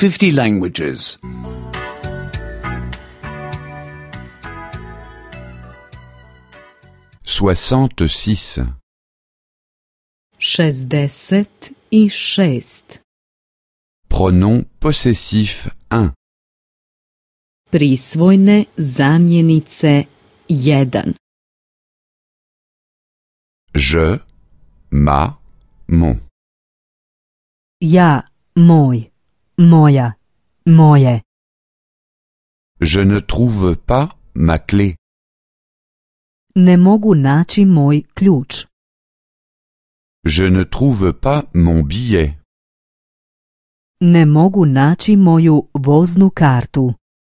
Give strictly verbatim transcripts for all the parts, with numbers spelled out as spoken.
fifty languages. soixante-six. šezdeset i šest. Pronom possessif un. Prisvojne zamjenice jedan. Je, ma, mon. Ja, moj, moja, moje. Je ne trouve pas ma clé. Ne mogu naći moj ključ. Je ne trouve pas mon billet. Ne mogu naći moju voznu kartu.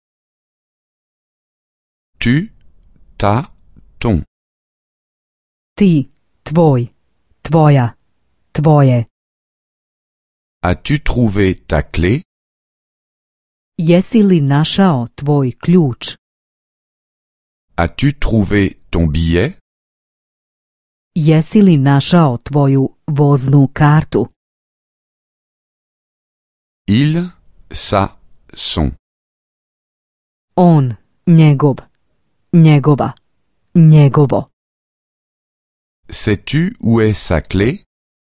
Tu, ta, ton. Ti, tvoj, tvoja, tvoje. As-tu trouvé ta clé? Jesi li našao tvoj ključ? As-tu trouvé ton billet? Jesi li našao tvoju voznu kartu? Il, sa, son. On, njegov, njegova, njegovo. Sais-tu où est sa clé?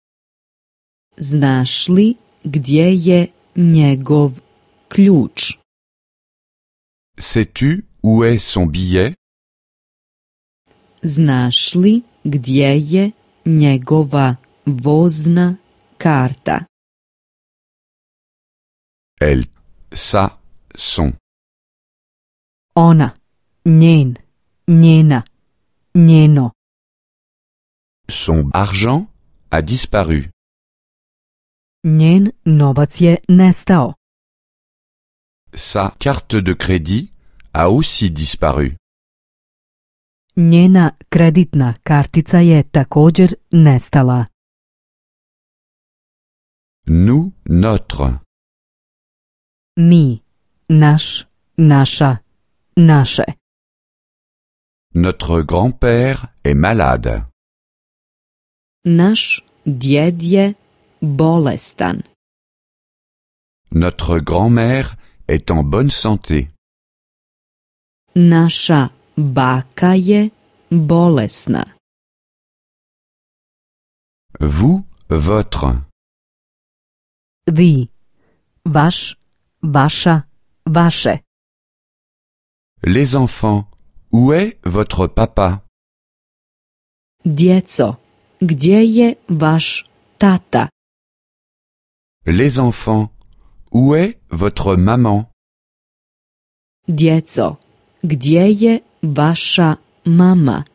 Znaš li gdje je njegov ključ? Sais-tu où est son billet? Znaš li gdje je njegova vozna karta? Elle, sa, son. Ona, njen, njena, njeno. Son argent a disparu. Njen novac je nestao. Sa carte de crédit a aussi disparu. Njena kreditna kartica je također nestala. Nous, notre. Mi, naš, naša, naše. Notre grand-père est malade. Naš djed je bolestan. Notre grand-mère est en bonne santé. Naša baka je bolesna. Vous, votre. Vi, vaš, vaša, vaše. Les enfants, où est votre papa? Djeco, gdje je vaš tata? Les enfants, où est votre maman? Djeco, gdje je vaša mama?